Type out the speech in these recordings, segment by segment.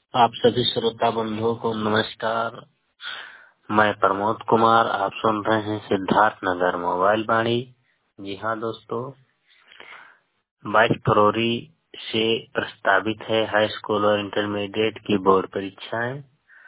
आप सभी श्रोता बंधुओं को नमस्कार। मैं प्रमोद कुमार। आप सुन रहे हैं सिद्धार्थ नगर मोबाइल वाणी। जी हाँ दोस्तों, 22 फरवरी से प्रस्तावित है हाई स्कूल और इंटरमीडिएट की बोर्ड परीक्षाएं।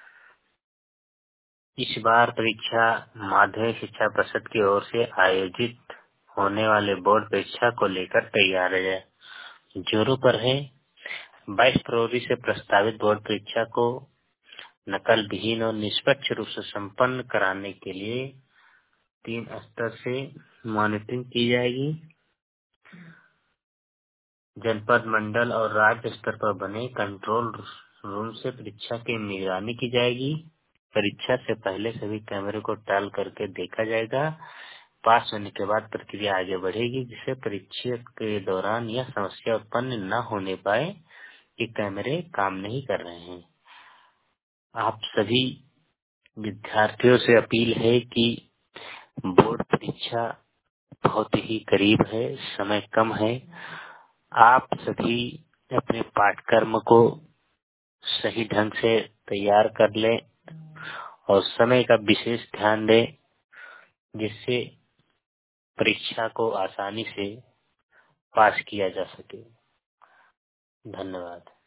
इस बार परीक्षा माध्यमिक शिक्षा परिषद की ओर से आयोजित होने वाले बोर्ड परीक्षा को लेकर तैयारी है जोरों पर है। 22 फरवरी से प्रस्तावित बोर्ड परीक्षा को नकल विहीन और निष्पक्ष रूप से संपन्न कराने के लिए 3 स्तर से मॉनिटरिंग की जाएगी। जनपद, मंडल और राज्य स्तर पर बने कंट्रोल रूम से परीक्षा की निगरानी की जाएगी। परीक्षा से पहले सभी कैमरे को टाल करके देखा जाएगा। पास होने के बाद प्रक्रिया आगे बढ़ेगी, जिससे परीक्षा के दौरान यह समस्या उत्पन्न न होने पाए कि कैमरे काम नहीं कर रहे हैं। आप सभी विद्यार्थियों से अपील है कि बोर्ड परीक्षा बहुत ही करीब है, समय कम है। आप सभी अपने पाठ्यक्रम को सही ढंग से तैयार कर लें और समय का विशेष ध्यान दें, जिससे परीक्षा को आसानी से पास किया जा सके। धन्यवाद।